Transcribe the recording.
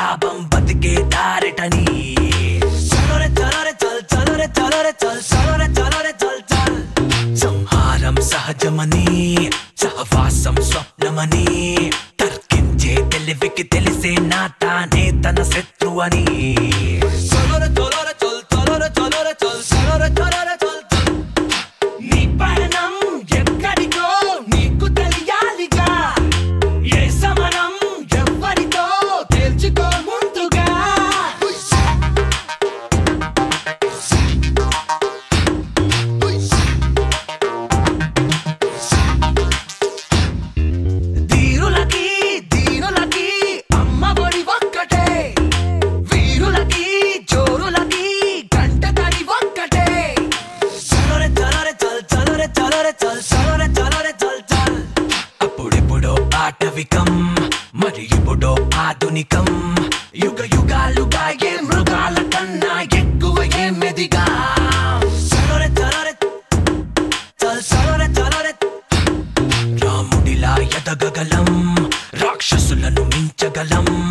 లాభం బతికే దారిటని చలోరే చలోరే చల్ చలోరే చలోరే చల్ చలోరే చలోరే చల్ చల్ సంహారం సహజమని సహవాసం స్వప్నమని తర్కించే తెలివికి తెలిసే నా తానే తన శత్రువని చలోరే చలోరే చల్ చలోరే చలోరే చల్ చలోరే చలోరే చల్ చల్ నీ పయనం ఎక్కడికో నీకు తెలియాలిగా ఏ సమరం ఎవ్వరితో తేల్చుకో ముందుగా ధీరులకి దీనులకి అమ్మ ఒడి ఒక్కటే వీరులకి జోరులకి గంట తడి ఒక్కటే చలోరే చలోరే చల్ చలోరే చలోరే చల్ చలోరే చలోరే చల్ చల్ అప్పుడెప్పుడో ఆటవికం మరి ఇప్పుడో ఆధునికం యుగ యుగాలుగా ఏ మృగాల కన్నా ఎక్కువ ఏ మెదిగా చలోరే చలోరే చల్ చలోరే చలోరే రాముడిలా ఎదగగలం రాక్షసులను మించగలం